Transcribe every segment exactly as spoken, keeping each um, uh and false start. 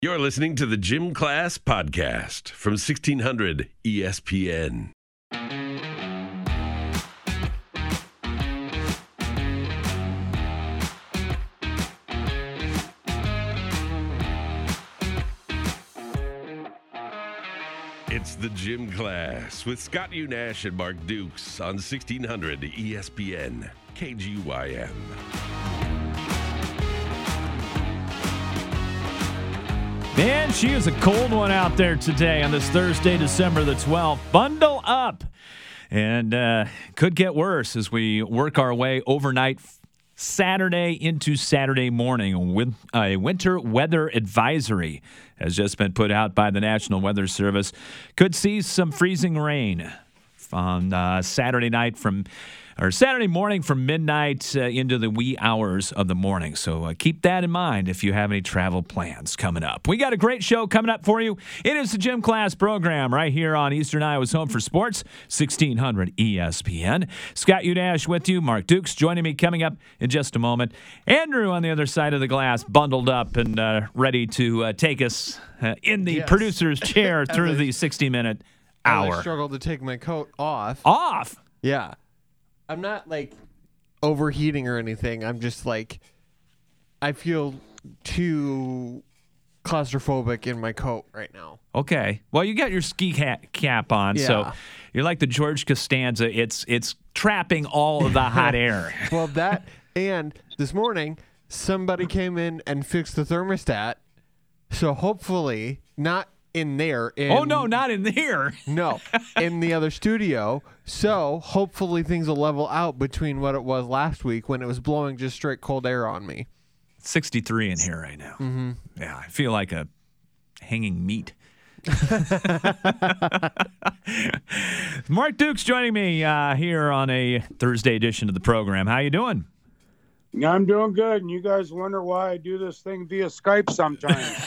You're listening to the Gym Class Podcast from sixteen hundred E S P N. It's the Gym Class with Scott Unash and Mark Dukes on sixteen hundred E S P N K G Y M. Man, she is a cold one out there today on this Thursday, December the twelfth. Bundle up. And uh, could get worse as we work our way overnight Saturday into Saturday morning. With a winter weather advisory has just been put out by the National Weather Service. Could see some freezing rain on uh, Saturday night from or Saturday morning from midnight uh, into the wee hours of the morning. So uh, keep that in mind if you have any travel plans coming up. We got a great show coming up for you. It is the Gym Class program right here on Eastern Iowa's Home for Sports, sixteen hundred E S P N. Scott Unash with you. Mark Dukes joining me coming up in just a moment. Andrew on the other side of the glass, bundled up and uh, ready to uh, take us uh, in the yes. producer's chair through the sixty-minute hour. I struggle to take my coat off. Off? Yeah. I'm not, like, overheating or anything. I'm just, like, I feel too claustrophobic in my coat right now. Okay. Well, you got your ski hat cap on, Yeah. so you're like the George Costanza. It's it's trapping all of the hot air. Well, that, and this morning, somebody came in and fixed the thermostat, so hopefully not in there. In, Oh, no, not in here. No, in the other studio. So hopefully things will level out between what it was last week when it was blowing just straight cold air on me. sixty-three in here right now. Mm-hmm. Yeah, I feel like a hanging meat. Mark Dukes joining me uh, here on a Thursday edition of the program. How you doing? I'm doing good, and you guys wonder why I do this thing via Skype sometimes.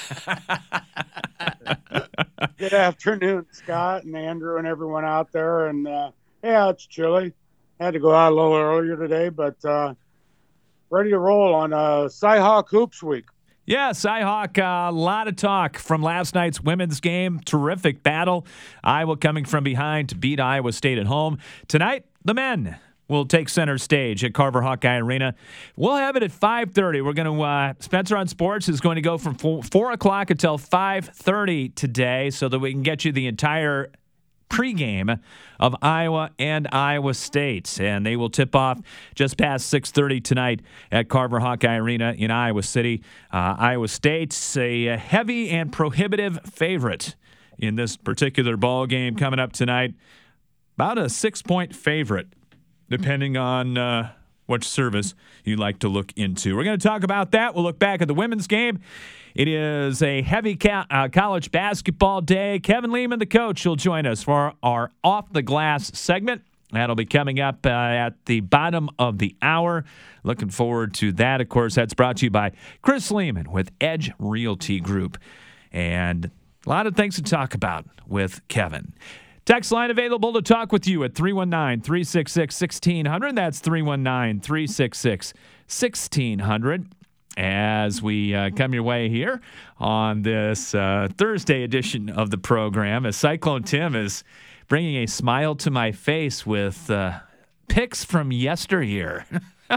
Good afternoon, Scott and Andrew and everyone out there. And, uh, yeah, it's chilly. Had to go out a little earlier today, but uh, ready to roll on uh, Cy-Hawk Hoops Week. Yeah, Cy-Hawk, a uh, lot of talk from last night's women's game. Terrific battle. Iowa coming from behind to beat Iowa State at home. Tonight, the men will take center stage at Carver Hawkeye Arena. We'll have it at five thirty. We're going to, uh, Spencer on Sports is going to go from four, four o'clock until five thirty today so that we can get you the entire pregame of Iowa and Iowa State. And they will tip off just past six thirty tonight at Carver Hawkeye Arena in Iowa City. Uh, Iowa State's a heavy and prohibitive favorite in this particular ball game coming up tonight. About a six-point favorite, depending on uh, which service you like to look into. We're going to talk about that. We'll look back at the women's game. It is a heavy ca- uh, college basketball day. Kevin Lehman, the coach, will join us for our Off the Glass segment. That'll be coming up uh, at the bottom of the hour. Looking forward to that. Of course, that's brought to you by Chris Lehman with Edge Realty Group. And a lot of things to talk about with Kevin. Text line available to talk with you at three one nine, three six six, one six zero zero. That's three one nine, three six six, one six zero zero. As we uh, come your way here on this uh, Thursday edition of the program, as Cyclone Tim is bringing a smile to my face with uh, picks from yesteryear.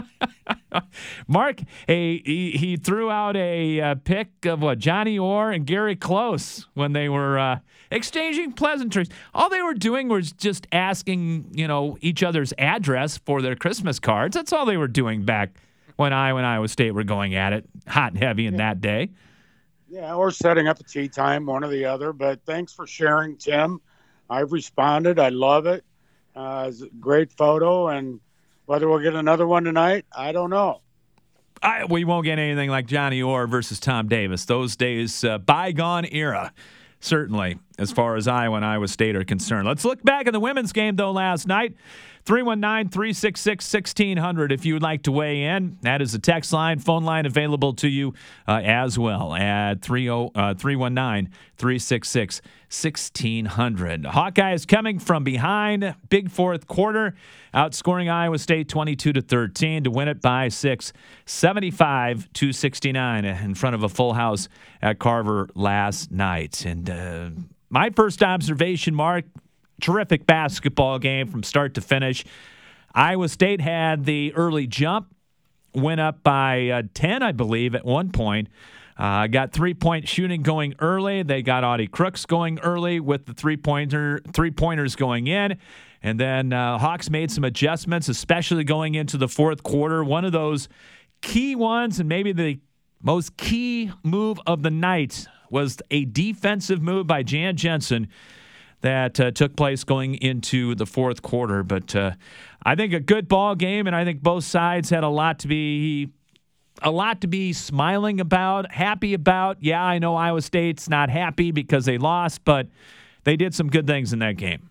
Mark, a, he, he threw out a uh, pick of what Johnny Orr and Gary Close when they were uh, exchanging pleasantries. All they were doing was just asking, you know, each other's address for their Christmas cards. That's all they were doing back when Iowa and Iowa State were going at it hot and heavy in yeah. that day. Yeah, or setting up a tea time, one or the other. But thanks for sharing, Tim. I've responded. I love it. Uh, it's a great photo, and whether we'll get another one tonight, I don't know. I, we won't get anything like Johnny Orr versus Tom Davis. Those days, uh, bygone era, certainly, as far as Iowa and Iowa State are concerned. Let's look back at the women's game, though, last night. three one nine, three six six, one six zero zero if you would like to weigh in. That is the text line, phone line available to you uh, as well at three one nine, three six six, one six zero zero. Hawkeyes coming from behind, big fourth quarter, outscoring Iowa State twenty-two to thirteen to win it by six, seventy-five to sixty-nine in front of a full house at Carver last night. And uh, my first observation, Mark, terrific basketball game from start to finish. Iowa State had the early jump, went up by uh, ten, I believe, at one point. Uh, got three-point shooting going early. They got Audie Crooks going early with the three-pointer, three-pointers going in. And then uh, Hawks made some adjustments, especially going into the fourth quarter. One of those key ones, and maybe the most key move of the night, was a defensive move by Jan Jensen that uh, took place going into the fourth quarter. But uh, I think a good ball game, and I think both sides had a lot to be a lot to be smiling about, happy about. Yeah, I know Iowa State's not happy because they lost, but they did some good things in that game.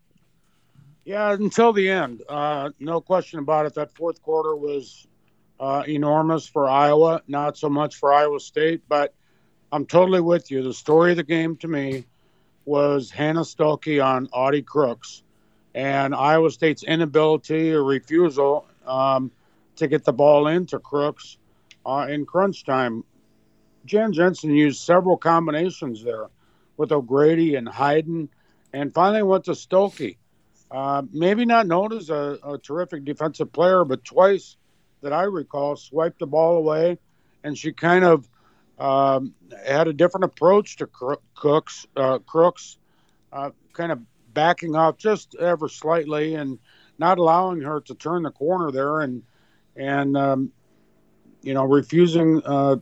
Yeah, until the end. Uh, no question about it. That fourth quarter was uh, enormous for Iowa, not so much for Iowa State, but I'm totally with you. The story of the game to me was Hannah Stuelke on Audie Crooks and Iowa State's inability or refusal um, to get the ball into Crooks uh, in crunch time. Jan Jensen used several combinations there with O'Grady and Hayden, and finally went to Stuelke. Uh, maybe not known as a, a terrific defensive player, but twice that I recall swiped the ball away, and she kind of um, had a different approach to Cooks, uh, Crooks, uh, kind of backing off just ever slightly and not allowing her to turn the corner there, and and um, you know refusing, uh,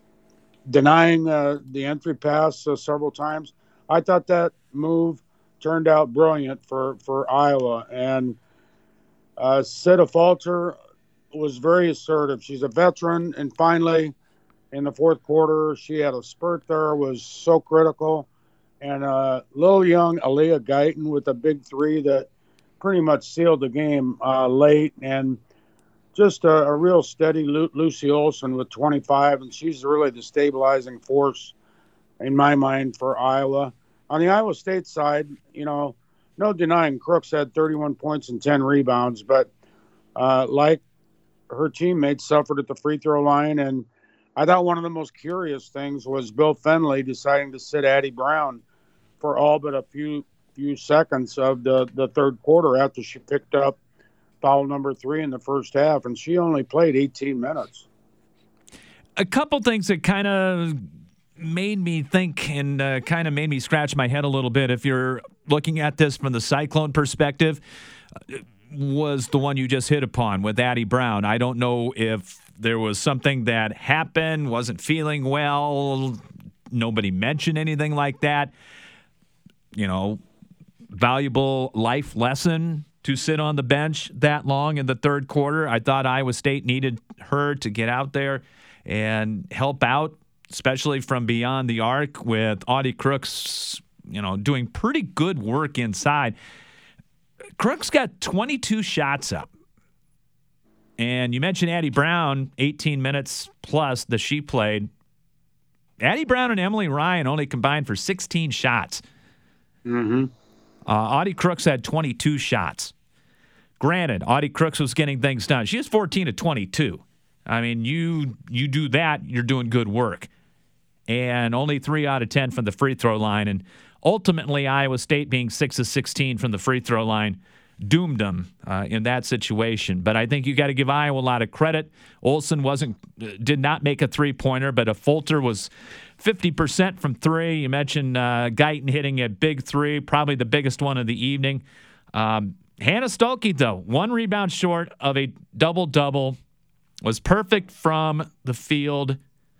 denying uh, the entry pass uh, several times. I thought that move turned out brilliant for, for Iowa. And uh, Sita Falter was very assertive. She's a veteran, and finally, in the fourth quarter, she had a spurt there, was so critical. And uh, little young Aaliyah Guyton with a big three that pretty much sealed the game uh, late. And just a, a real steady Lu- Lucy Olson with twenty-five, and she's really the stabilizing force in my mind for Iowa. On the Iowa State side, you know, no denying Crooks had thirty-one points and ten rebounds, but uh, like her teammates, suffered at the free throw line. And I thought one of the most curious things was Bill Fenley deciding to sit Addie Brown for all but a few few seconds of the, the third quarter after she picked up foul number three in the first half, and she only played eighteen minutes. A couple things that kind of made me think and uh, kind of made me scratch my head a little bit, if you're looking at this from the Cyclone perspective, uh, was the one you just hit upon with Addie Brown. I don't know if there was something that happened, wasn't feeling well, nobody mentioned anything like that. You know, valuable life lesson to sit on the bench that long in the third quarter. I thought Iowa State needed her to get out there and help out, especially from beyond the arc, with Audie Crooks, you know, doing pretty good work inside. Crooks got twenty-two shots up. And you mentioned Addie Brown, eighteen minutes plus that she played. Addie Brown and Emily Ryan only combined for sixteen shots. Mm-hmm. Uh, Audie Crooks had twenty-two shots. Granted, Audie Crooks was getting things done. She was fourteen to twenty-two. I mean, you you do that, you're doing good work. And only three out of ten from the free throw line. And ultimately, Iowa State being six of sixteen from the free throw line doomed them uh, in that situation. But I think you got to give Iowa a lot of credit. Olson wasn't, did not make a three-pointer, but a Falter was fifty percent from three. You mentioned uh, Guyton hitting a big three, probably the biggest one of the evening. Um, Hannah Stuelke, though, one rebound short of a double-double, was perfect from the field.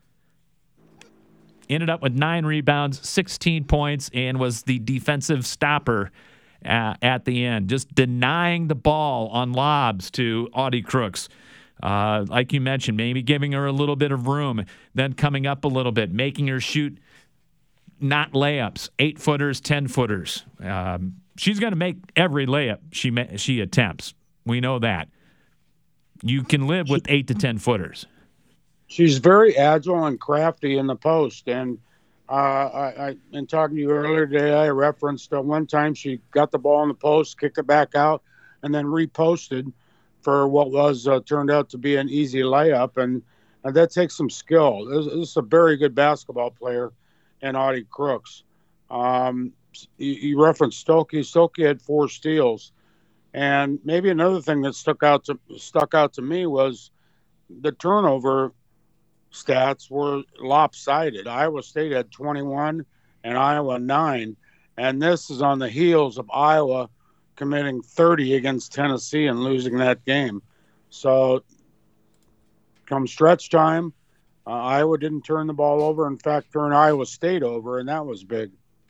Ended up with nine rebounds, sixteen points, and was the defensive stopper uh, at the end, just denying the ball on lobs to Audie Crooks. Uh, like you mentioned, maybe giving her a little bit of room, then coming up a little bit, making her shoot not layups, eight-footers, ten-footers. Um, she's going to make every layup she ma- she attempts. We know that. You can live with eight to ten footers. She's very agile and crafty in the post. And uh, I, I, in talking to you earlier today, I referenced uh, one time she got the ball in the post, kicked it back out, and then reposted for what was uh, turned out to be an easy layup. And, and that takes some skill. This, this is a very good basketball player in Audie Crooks. Um, you, you referenced Stokey. Stokey had four steals. And maybe another thing that stuck out to stuck out to me was the turnover stats were lopsided. Iowa State had twenty-one and Iowa nine. And this is on the heels of Iowa committing thirty against Tennessee and losing that game. So come stretch time, uh, Iowa didn't turn the ball over. In fact, turned Iowa State over, and that was big.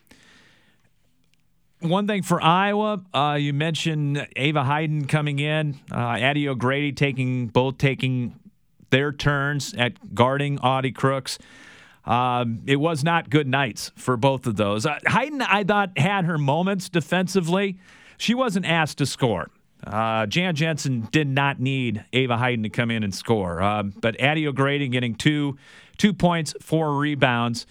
One thing for Iowa, uh, you mentioned Ava Hayden coming in, uh, Addie O'Grady taking both taking their turns at guarding Audie Crooks. Um, it was not good nights for both of those. Uh, Hayden, I thought, had her moments defensively. She wasn't asked to score. Uh, Jan Jensen did not need Ava Hayden to come in and score. Uh, but Addie O'Grady getting two, two points, four rebounds,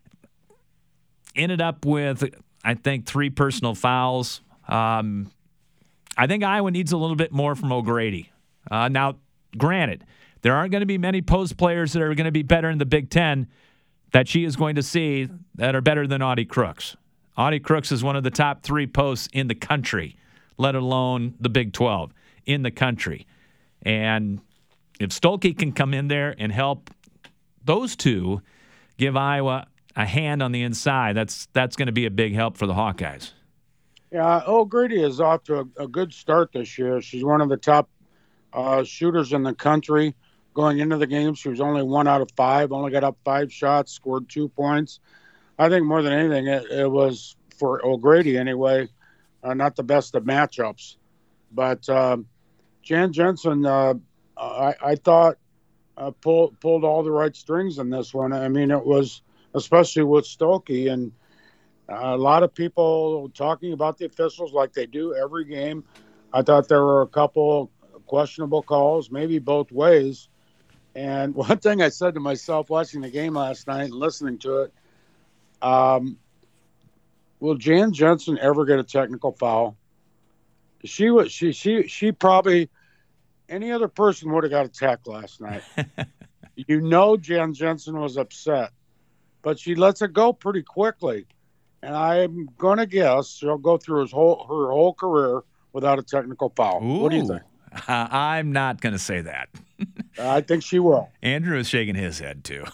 ended up with, I think, three personal fouls. Um, I think Iowa needs a little bit more from O'Grady. Uh, now, granted, there aren't going to be many post players that are going to be better in the Big Ten that she is going to see that are better than Audie Crooks. Audie Crooks is one of the top three posts in the country, let alone the Big twelve, in the country. And if Stolke can come in there and help those two give Iowa a hand on the inside, that's that's going to be a big help for the Hawkeyes. Yeah, O'Grady is off to a, a good start this year. She's one of the top uh, shooters in the country. Going into the game, she was only one out of five, only got up five shots, scored two points. I think more than anything, it, it was, for O'Grady anyway, uh, not the best of matchups. But um, Jan Jensen, uh, I, I thought, uh, pulled, pulled all the right strings in this one. I mean, it was, especially with Stokey, and uh, a lot of people talking about the officials like they do every game. I thought there were a couple questionable calls, maybe both ways. And one thing I said to myself watching the game last night and listening to it, um, will Jan Jensen ever get a technical foul? She was she she she probably any other person would have got a tech last night. You know, Jan Jensen was upset, but she lets it go pretty quickly, and I'm gonna guess she'll go through his whole her whole career without a technical foul. Ooh. What do you think? Uh, I'm not going to say that. I think she will. Andrew is shaking his head, too.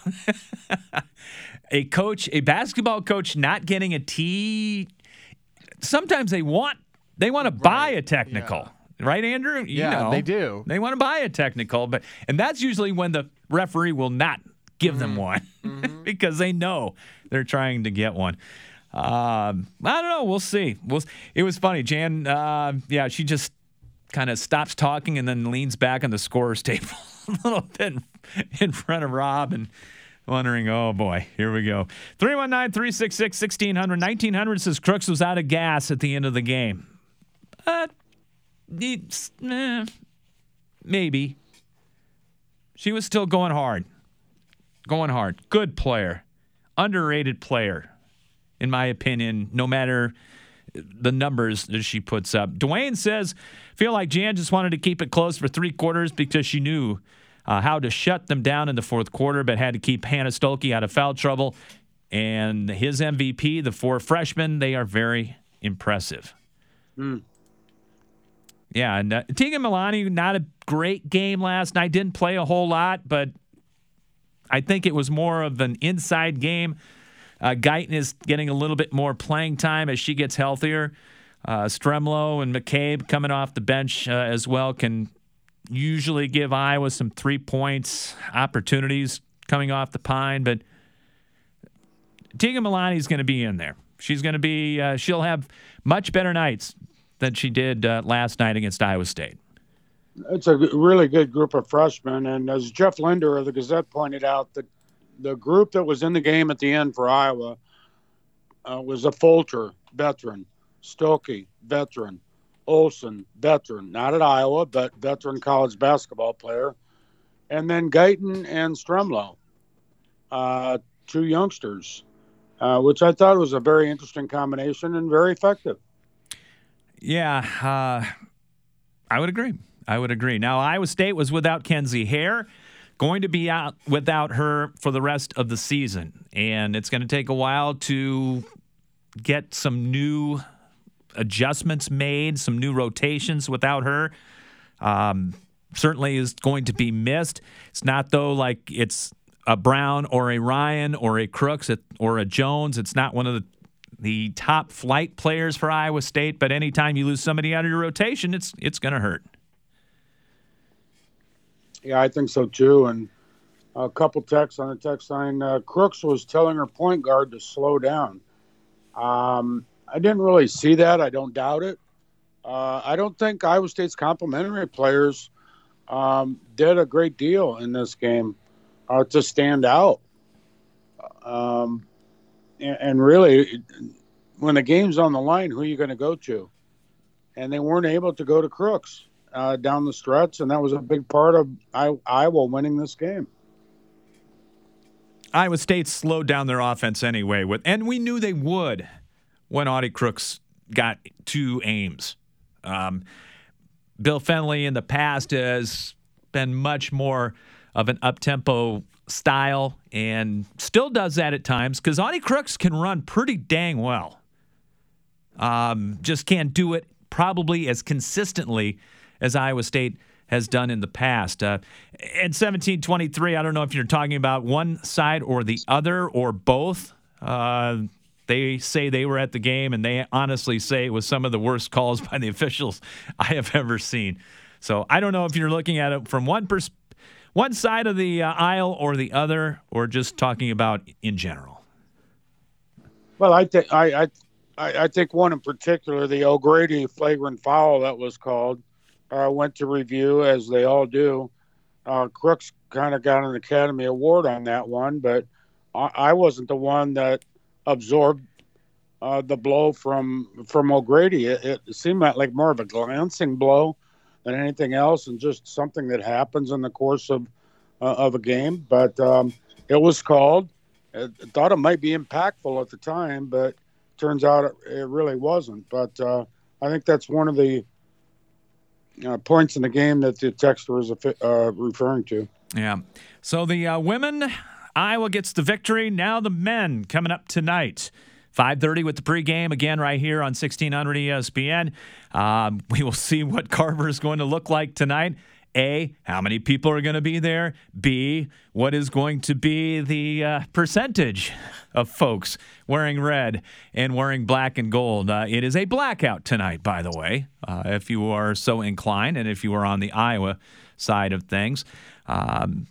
A coach, a basketball coach not getting a T, sometimes they want they want to buy a technical. Yeah. Right, Andrew? You yeah, know, they do. They want to buy a technical, but and that's usually when the referee will not give mm-hmm. them one mm-hmm. because they know they're trying to get one. Um, I don't know. We'll see. We'll, it was funny. Jan, uh, yeah, she just kind of stops talking and then leans back on the scorer's table a little bit in front of Rob and wondering, oh, boy, here we go. three one nine, three six six, one six zero zero. nineteen hundred says Crooks was out of gas at the end of the game. Uh, it's, eh, maybe. She was still going hard. Going hard. Good player. Underrated player, in my opinion, no matter the numbers that she puts up. Dwayne says, feel like Jan just wanted to keep it close for three quarters because she knew uh, how to shut them down in the fourth quarter, but had to keep Hannah Stolke out of foul trouble. And his M V P, the four freshmen, they are very impressive. Mm. Yeah, and uh, Tegan Milani, not a great game last night. Didn't play a whole lot, but I think it was more of an inside game. Uh, Guyton is getting a little bit more playing time as she gets healthier. Uh, Stremlo and McCabe coming off the bench uh, as well can usually give Iowa some three points opportunities coming off the pine. But Tegan Milani is going to be in there. She's going to be. Uh, she'll have much better nights than she did uh, last night against Iowa State. It's a really good group of freshmen, and as Jeff Linder of the Gazette pointed out, the the group that was in the game at the end for Iowa uh, was a Folter veteran, Stokey, veteran. Olson, veteran. Not at Iowa, but veteran college basketball player. And then Guyton and Stremlow, uh, two youngsters, uh, which I thought was a very interesting combination and very effective. Yeah, uh, I would agree. I would agree. Now, Iowa State was without Kenzie Hare, going to be out without her for the rest of the season. And it's going to take a while to get some new adjustments made, some new rotations without her. Um, certainly is going to be missed. It's not, though, like it's a Brown or a Ryan or a Crooks or a Jones. It's not one of the the top flight players for Iowa State, but anytime you lose somebody out of your rotation, it's it's going to hurt. Yeah, I think so too. And a couple texts on the text line. Uh, Crooks was telling her point guard to slow down. Um, I didn't really see that. I don't doubt it. Uh, I don't think Iowa State's complementary players um, did a great deal in this game uh, to stand out. Um, and, and really, when the game's on the line, who are you going to go to? And they weren't able to go to Crooks uh, down the stretch, and that was a big part of I- Iowa winning this game. Iowa State slowed down their offense anyway, with, and we knew they would when Audie Crooks got to Ames. Um, Bill Fennelly in the past has been much more of an up-tempo style and still does that at times because Audie Crooks can run pretty dang well. Um, just can't do it probably as consistently as Iowa State has done in the past. Uh, in seventeen twenty-three, I don't know if you're talking about one side or the other or both. Uh, they say they were at the game, and they honestly say it was some of the worst calls by the officials I have ever seen. So I don't know if you're looking at it from one pers- one side of the uh, aisle or the other, or just talking about in general. Well, I think I, I I think one in particular, the O'Grady flagrant foul that was called, uh, went to review, as they all do. Uh, Crooks kind of got an Academy Award on that one, but I, I wasn't the one that absorbed uh, the blow from from O'Grady. It, it seemed like more of a glancing blow than anything else, and just something that happens in the course of uh, of a game. But um, it was called. I thought it might be impactful at the time, but turns out it, it really wasn't. But uh, I think that's one of the uh, points in the game that the texter was uh, referring to. Yeah. So the uh, women, Iowa gets the victory. Now the men coming up tonight. five thirty with the pregame, again right here on sixteen hundred E S P N. Um, we will see what Carver is going to look like tonight. A, how many people are going to be there? B, what is going to be the uh, percentage of folks wearing red and wearing black and gold? Uh, it is a blackout tonight, by the way, uh, if you are so inclined and if you are on the Iowa side of things. Um,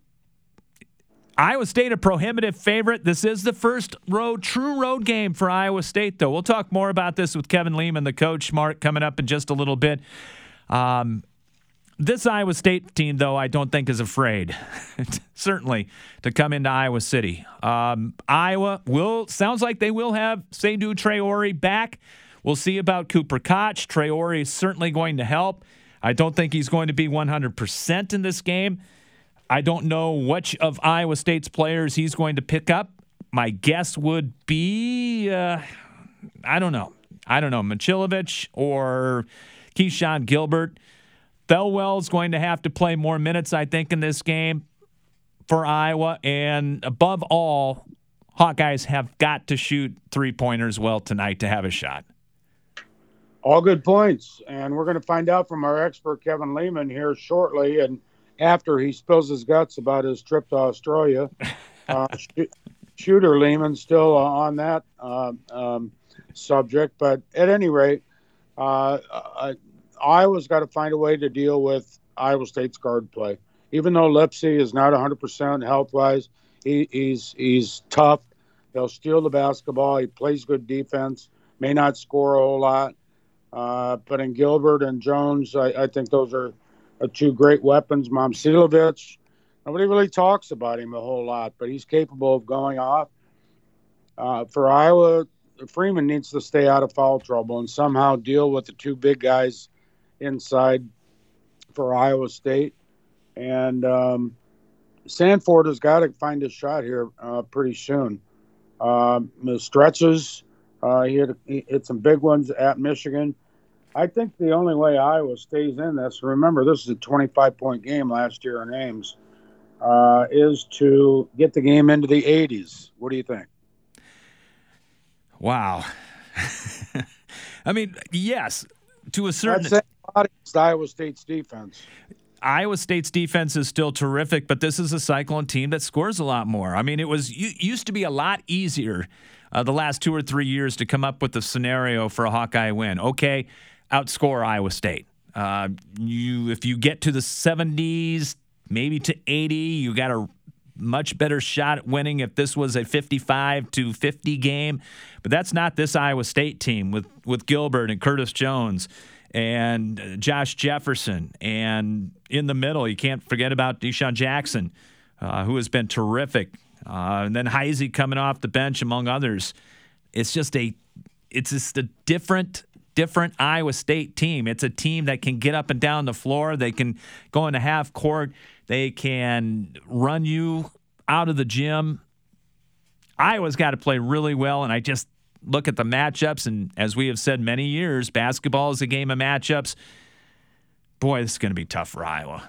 Iowa State a prohibitive favorite. This is the first road, true road game for Iowa State, though. We'll talk more about this with Kevin Lehman, the coach, Mark, coming up in just a little bit. Um, this Iowa State team, though, I don't think is afraid, certainly, to come into Iowa City. Um, Iowa will sounds like they will have Seydou Traore back. We'll see about Cooper Koch. Traore is certainly going to help. I don't think he's going to be one hundred percent in this game. I don't know which of Iowa State's players he's going to pick up. My guess would be, uh, I don't know. I don't know, Machilovich or Keyshawn Gilbert. Thelwell's going to have to play more minutes, I think, in this game for Iowa. And above all, Hawkeyes have got to shoot three-pointers well tonight to have a shot. All good points. And we're going to find out from our expert, Kevin Lehman, here shortly. And after he spills his guts about his trip to Australia, uh, sh- Shooter Lehman still uh, on that uh, um, subject. But at any rate, uh, uh, Iowa's got to find a way to deal with Iowa State's guard play. Even though Lipsey is not one hundred percent health-wise, he, he's he's tough. He'll steal the basketball. He plays good defense. May not score a whole lot. Uh, but in Gilbert and Jones, I, I think those are uh, two great weapons. Momcilovic, nobody really talks about him a whole lot, but he's capable of going off. Uh, for Iowa, Freeman needs to stay out of foul trouble and somehow deal with the two big guys inside for Iowa State. And um, Sanford has got to find his shot here uh, pretty soon. Um, the stretches, uh, he, had, he hit some big ones at Michigan. I think the only way Iowa stays in this, remember this is a twenty-five point game last year in Ames, uh, is to get the game into the eighties. What do you think? Wow. I mean, yes, to a certain extent. It's Iowa State's defense. Iowa State's defense is still terrific, but this is a Cyclone team that scores a lot more. I mean, it was used to be a lot easier uh, the last two or three years to come up with a scenario for a Hawkeye win. Okay, outscore Iowa State. Uh, you, if you get to the seventies, maybe to eighty, you got a much better shot at winning if this was a fifty-five to fifty game. But that's not this Iowa State team with, with Gilbert and Curtis Jones and Josh Jefferson. And in the middle, you can't forget about Deshaun Jackson, uh, who has been terrific. Uh, and then Heisey coming off the bench, among others. It's just a, it's just a different, different Iowa State team. It's a team that can get up and down the floor. They can go into half court. They can run you out of the gym. Iowa's got to play really well, and I just look at the matchups, and as we have said many years, basketball is a game of matchups. Boy, this is going to be tough for Iowa.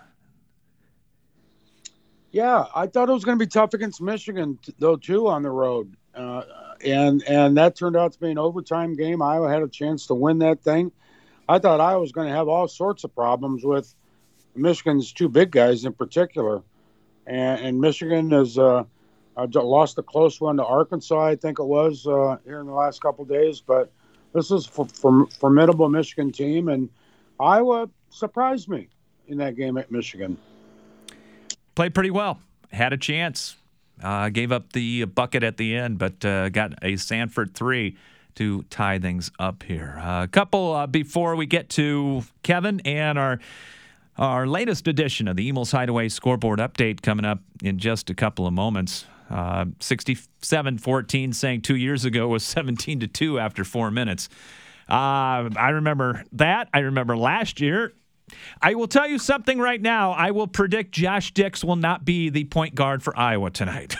Yeah, I thought it was going to be tough against Michigan, though, too, on the road. Uh, and and that turned out to be an overtime game. Iowa had a chance to win that thing. I thought Iowa was going to have all sorts of problems with Michigan's two big guys in particular. And, and Michigan has uh, lost a close one to Arkansas, I think it was, uh, here in the last couple of days. But this is a for, for, formidable Michigan team, and Iowa surprised me in that game at Michigan. Played pretty well. Had a chance. Uh, gave up the bucket at the end, but uh, got a Sanford three to tie things up here. A uh, couple uh, before we get to Kevin and our our latest edition of the Emil's Hideaway scoreboard update coming up in just a couple of moments. Uh, sixty-seven fourteen saying two years ago was seventeen to two after four minutes. Uh, I remember that. I remember last year. I will tell you something right now. I will predict Josh Dix will not be the point guard for Iowa tonight.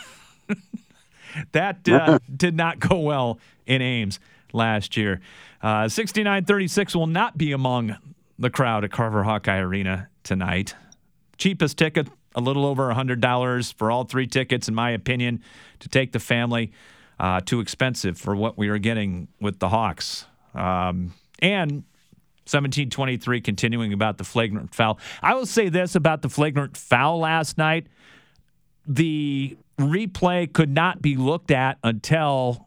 that uh, did not go well in Ames last year. Uh, sixty-nine thirty-six will not be among the crowd at Carver Hawkeye Arena tonight. Cheapest ticket, a little over one hundred dollars for all three tickets, in my opinion, to take the family. Uh, too expensive for what we are getting with the Hawks. Um, and seventeen twenty-three, continuing about the flagrant foul. I will say this about the flagrant foul last night. The replay could not be looked at until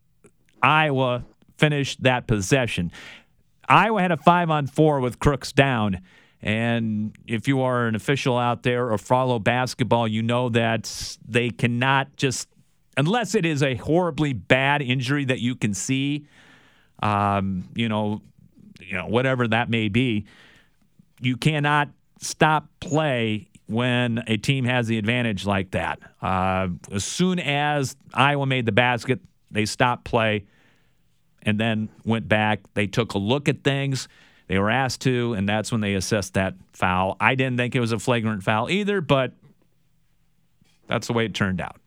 Iowa finished that possession. Iowa had a five on four with Crooks down. And if you are an official out there or follow basketball, you know that they cannot just, unless it is a horribly bad injury that you can see, um, you know, you know, whatever that may be, you cannot stop play when a team has the advantage like that. Uh, as soon as Iowa made the basket, they stopped play and then went back. They took a look at things. They were asked to, and that's when they assessed that foul. I didn't think it was a flagrant foul either, but that's the way it turned out.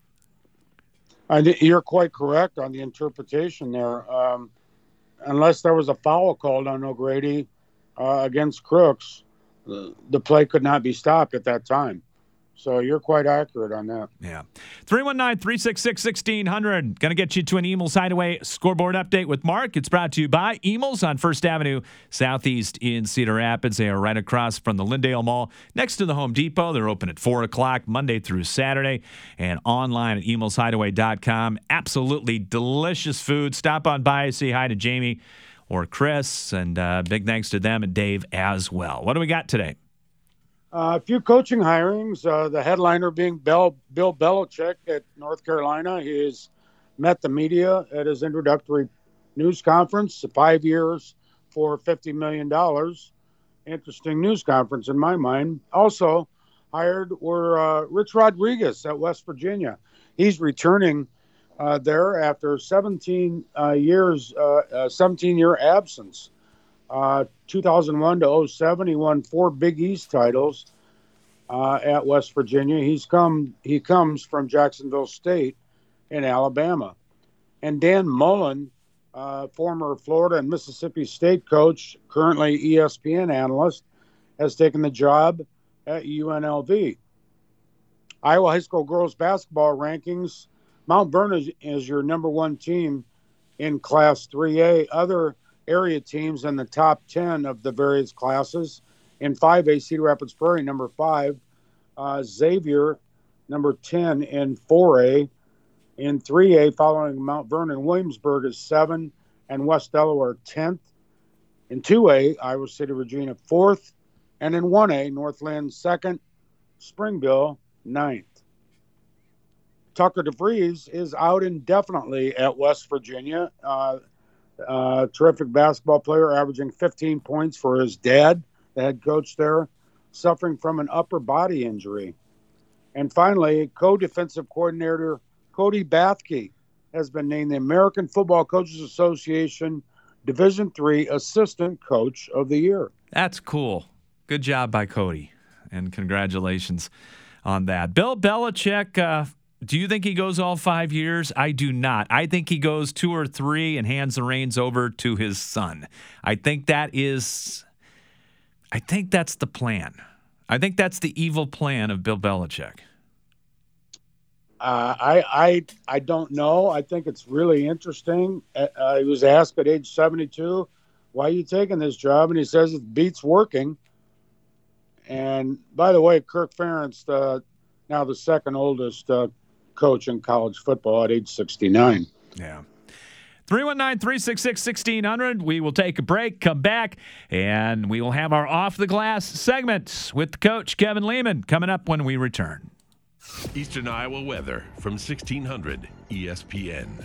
I think you're quite correct on the interpretation there. Um, unless there was a foul called on O'Grady uh, against Crooks, the, the play could not be stopped at that time. So you're quite accurate on that. Yeah. three one nine, three six six, one six zero zero. Going to get you to an Emil's Hideaway scoreboard update with Mark. It's brought to you by Emil's on First Avenue Southeast in Cedar Rapids. They are right across from the Lindale Mall next to the Home Depot. They're open at four o'clock Monday through Saturday and online at emils hideaway dot com. Absolutely delicious food. Stop on by, say hi to Jamie or Chris, and uh, big thanks to them and Dave as well. What do we got today? Uh, a few coaching hirings. Uh, the headliner being Bill, Bill Belichick at North Carolina. He has met the media at his introductory news conference. Five years for fifty million dollars. Interesting news conference in my mind. Also hired were uh, Rich Rodriguez at West Virginia. He's returning uh, there after seventeen uh, years, uh, uh, seventeen-year absence. Uh, two thousand one to oh seven, he won four Big East titles uh, at West Virginia. He's come. He comes from Jacksonville State in Alabama. And Dan Mullen, uh, former Florida and Mississippi State coach, currently E S P N analyst, has taken the job at U N L V. Iowa High School girls basketball rankings, Mount Vernon is, is your number one team in Class three A. Other area teams in the top ten of the various classes. In five A, Cedar Rapids Prairie, number five. Uh, Xavier, number ten in four A. In three A, following Mount Vernon, Williamsburg is seven, and West Delaware tenth. In two A, Iowa City, Regina fourth. And in one A, Northland second, Springville ninth. Tucker DeVries is out indefinitely at West Virginia. Uh, uh, terrific basketball player, averaging fifteen points for his dad, the head coach there, suffering from an upper body injury. And finally, co-defensive coordinator Cody Bathke has been named the American Football Coaches Association Division three Assistant Coach of the Year. That's cool. Good job by Cody, and congratulations on that. Bill Belichick, uh, do you think he goes all five years? I do not. I think he goes two or three and hands the reins over to his son. I think that is, I think that's the plan. I think that's the evil plan of Bill Belichick. Uh, I, I I don't know. I think it's really interesting. Uh, he was asked at age seventy-two, why are you taking this job? And he says it beats working. And by the way, Kirk Ferentz, uh, now the second oldest uh, coach in college football at age sixty-nine. Yeah. three one nine, three six six, one six zero zero. We will take a break, come back, and we will have our Off the Glass segment with Coach Kevin Lehman coming up when we return. Eastern Iowa weather from sixteen hundred E S P N.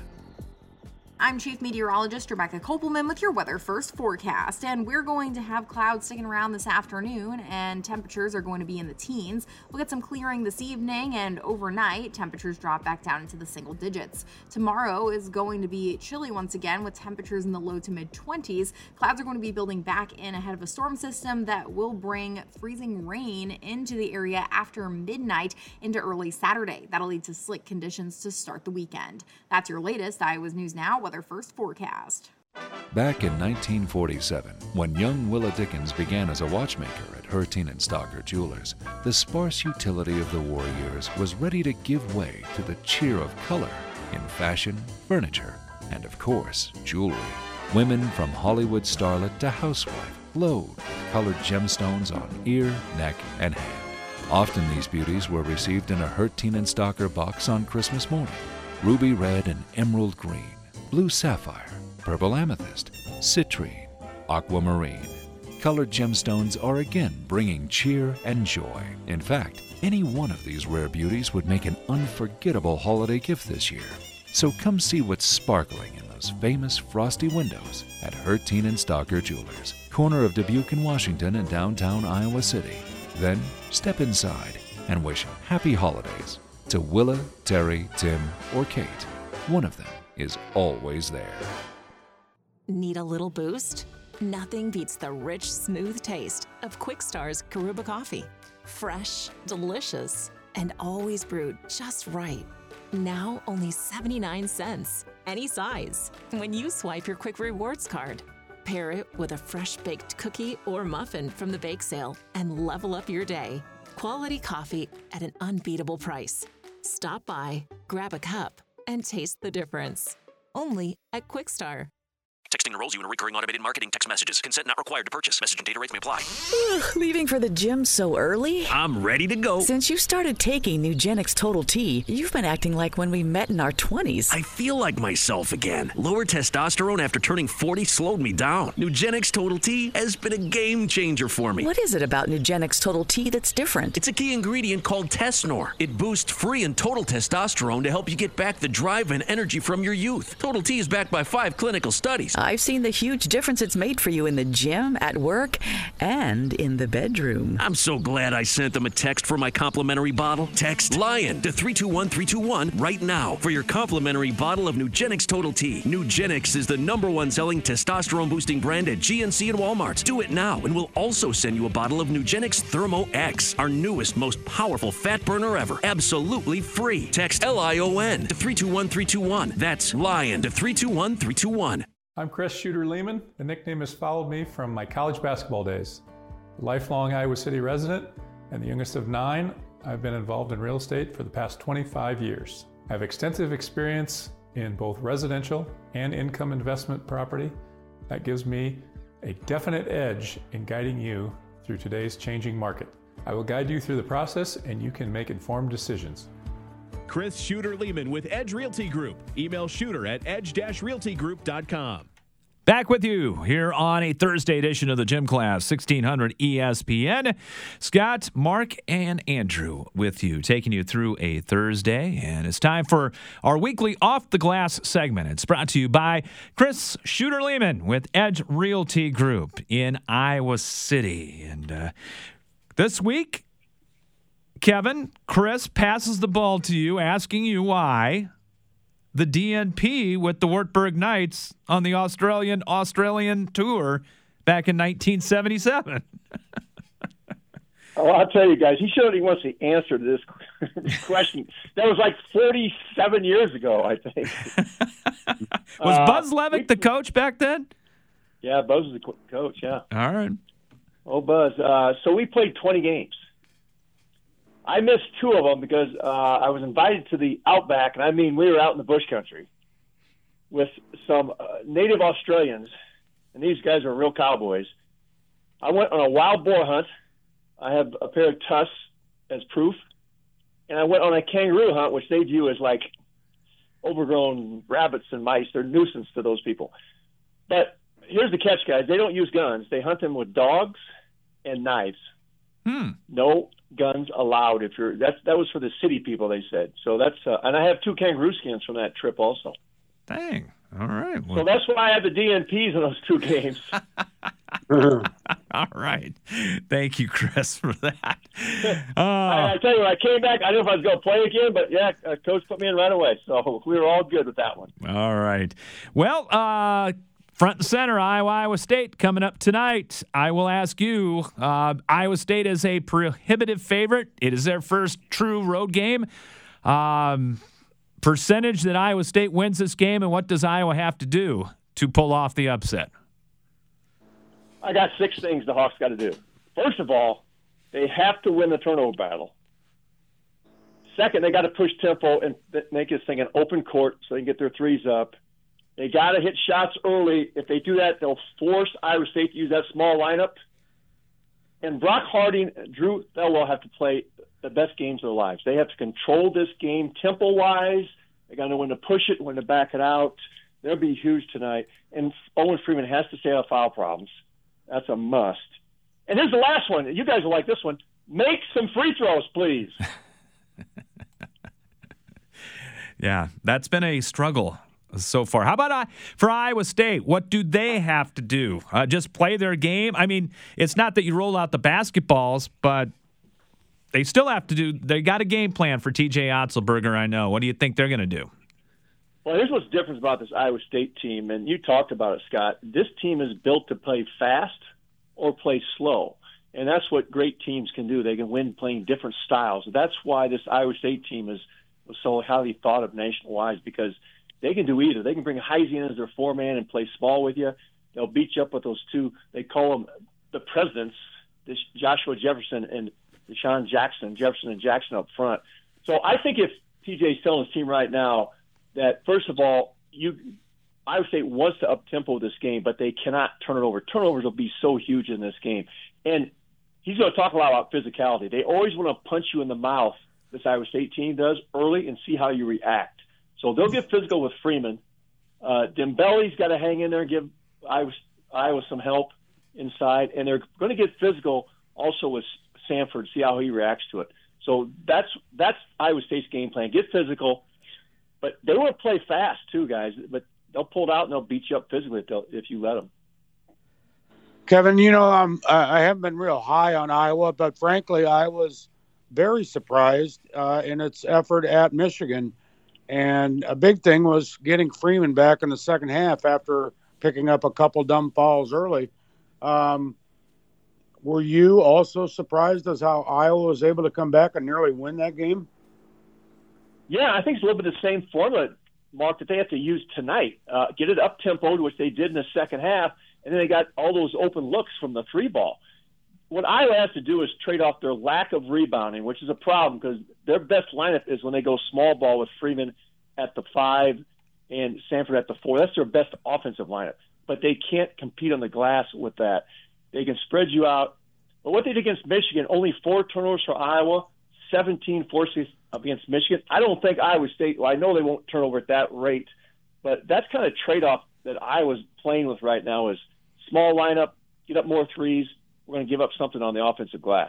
I'm Chief Meteorologist Rebecca Kopelman with your Weather First forecast, and we're going to have clouds sticking around this afternoon, and temperatures are going to be in the teens. We'll get some clearing this evening, and overnight, temperatures drop back down into the single digits. Tomorrow is going to be chilly once again with temperatures in the low to mid twenties. Clouds are going to be building back in ahead of a storm system that will bring freezing rain into the area after midnight into early Saturday. That'll lead to slick conditions to start the weekend. That's your latest Iowa's News Now Weather First forecast. Back in nineteen forty-seven, when young Willa Dickens began as a watchmaker at Hertine and Stocker Jewelers, the sparse utility of the war years was ready to give way to the cheer of color in fashion, furniture, and of course, jewelry. Women from Hollywood starlet to housewife glowed with colored gemstones on ear, neck, and hand. Often these beauties were received in a Hertine and Stocker box on Christmas morning. Ruby red and emerald green, blue sapphire, purple amethyst, citrine, aquamarine. Colored gemstones are again bringing cheer and joy. In fact, any one of these rare beauties would make an unforgettable holiday gift this year. So come see what's sparkling in those famous frosty windows at Hertine and Stocker Jewelers, corner of Dubuque and Washington in downtown Iowa City. Then step inside and wish happy holidays to Willa, Terry, Tim, or Kate. One of them is always there. Need a little boost? Nothing beats the rich, smooth taste of Quick Star's Karuba coffee. Fresh, delicious, and always brewed just right. Now only seventy-nine cents. Any size. When you swipe your Quick Rewards card. Pair it with a fresh baked cookie or muffin from the bake sale and level up your day. Quality coffee at an unbeatable price. Stop by, grab a cup, and taste the difference. Only at Quick Star. Texting enrolls you in recurring automated marketing text messages. Consent not required to purchase. Message and data rates may apply. Ugh, leaving for the gym so early? I'm ready to go. Since you started taking Nugenix Total T, you've been acting like when we met in our twenties. I feel like myself again. Lower testosterone after turning forty slowed me down. Nugenix Total T has been a game changer for me. What is it about Nugenix Total T that's different? It's a key ingredient called Tesnor. It boosts free and total testosterone to help you get back the drive and energy from your youth. Total T is backed by five clinical studies. I've seen the huge difference it's made for you in the gym, at work, and in the bedroom. I'm so glad I sent them a text for my complimentary bottle. Text LION to three two one three two one right now for your complimentary bottle of Nugenix Total T. Nugenix is the number one selling testosterone-boosting brand at G N C and Walmart. Do it now, and we'll also send you a bottle of Nugenix Thermo X, our newest, most powerful fat burner ever. Absolutely free. Text L I O N to three two one three two one. That's LION to three two one three two one. I'm Chris Shooter Lehman. The nickname has followed me from my college basketball days. A lifelong Iowa City resident and the youngest of nine, I've been involved in real estate for the past twenty-five years. I have extensive experience in both residential and income investment property. That gives me a definite edge in guiding you through today's changing market. I will guide you through the process and you can make informed decisions. Chris Shooter Lehman with Edge Realty Group. Email shooter at edge dash realty group dot com. Back with you here on a Thursday edition of the Gym Class, sixteen hundred E S P N. Scott, Mark, and Andrew with you, taking you through a Thursday. And it's time for our weekly Off the Glass segment. It's brought to you by Chris Shooter Lehman with Edge Realty Group in Iowa City. And uh, this week, Kevin, Chris passes the ball to you, asking you why the D N P with the Wartburg Knights on the Australian Australian tour back in nineteen seventy-seven. Oh, I'll tell you guys, he showed he wants the answer to this, this question. That was like forty-seven years ago, I think. Was uh, Buzz Levitt the coach back then? Yeah, Buzz was the co- coach, yeah. All right. Oh, Buzz. Uh, so we played twenty games. I missed two of them because uh, I was invited to the Outback, and I mean we were out in the bush country with some uh, native Australians, and these guys are real cowboys. I went on a wild boar hunt. I have a pair of tusks as proof, and I went on a kangaroo hunt, which they view as like overgrown rabbits and mice. They're nuisance to those people. But here's the catch, guys. They don't use guns. They hunt them with dogs and knives. Hmm. No guns allowed. If you're that's that was for the city people, they said. So that's uh, and I have two kangaroo skins from that trip also. Dang. All right. Well, so that's why I had the D N Ps in those two games. All right. Thank you, Chris, for that. Uh, I, I tell you, when I came back, I didn't know if I was going to play again, but yeah, uh, coach put me in right away. So we were all good with that one. All right. Well, uh, front and center, Iowa, Iowa State coming up tonight. I will ask you, uh, Iowa State is a prohibitive favorite. It is their first true road game. Um, percentage that Iowa State wins this game, and what does Iowa have to do to pull off the upset? I got six things the Hawks got to do. First of all, they have to win the turnover battle. Second, they got to push tempo and make this thing an open court so they can get their threes up. They got to hit shots early. If they do that, they'll force Iowa State to use that small lineup. And Brock Harding, Drew Thelwell have to play the best games of their lives. They have to control this game tempo-wise. They got to know when to push it, when to back it out. They'll be huge tonight. And Owen Freeman has to stay out of foul problems. That's a must. And here's the last one. You guys will like this one. Make some free throws, please. Yeah, that's been a struggle so far. How about uh, for Iowa State? What do they have to do? Uh, just play their game? I mean, it's not that you roll out the basketballs, but they still have to do – they got a game plan for T J Otzelberger, I know. What do you think they're going to do? Well, here's what's different about this Iowa State team, and you talked about it, Scott. This team is built to play fast or play slow, and that's what great teams can do. They can win playing different styles. That's why this Iowa State team is was so highly thought of nationwide, because they can do either. They can bring Heisey in as their four-man and play small with you. They'll beat you up with those two. They call them the presidents, this Joshua Jefferson and Deshaun Jackson, Jefferson and Jackson up front. So I think if T J's telling his team right now that, first of all, you Iowa State wants to up-tempo this game, but they cannot turn it over. Turnovers will be so huge in this game. And he's going to talk a lot about physicality. They always want to punch you in the mouth, this Iowa State team does, early and see how you react. So they'll get physical with Freeman. Uh, Dembele's got to hang in there and give Iowa, Iowa some help inside. And they're going to get physical also with Sanford, see how he reacts to it. So that's that's Iowa State's game plan. Get physical. But they want to play fast, too, guys. But they'll pull it out and they'll beat you up physically if, they'll, if you let them. Kevin, you know, um, I haven't been real high on Iowa, but frankly, I was very surprised uh, in its effort at Michigan. And a big thing was getting Freeman back in the second half after picking up a couple dumb fouls early. Um, were you also surprised as how Iowa was able to come back and nearly win that game? Yeah, I think it's a little bit the same formula, Mark, that they have to use tonight. Uh, get it up-tempoed, which they did in the second half, and then they got all those open looks from the three ball. What Iowa has to do is trade off their lack of rebounding, which is a problem because their best lineup is when they go small ball with Freeman at the five and Sanford at the four. That's their best offensive lineup. But they can't compete on the glass with that. They can spread you out. But what they did against Michigan, only four turnovers for Iowa, seventeen forces against Michigan. I don't think Iowa State, well, I know they won't turn over at that rate, but that's kind of trade-off that Iowa's playing with right now is small lineup, get up more threes. We're going to give up something on the offensive glass.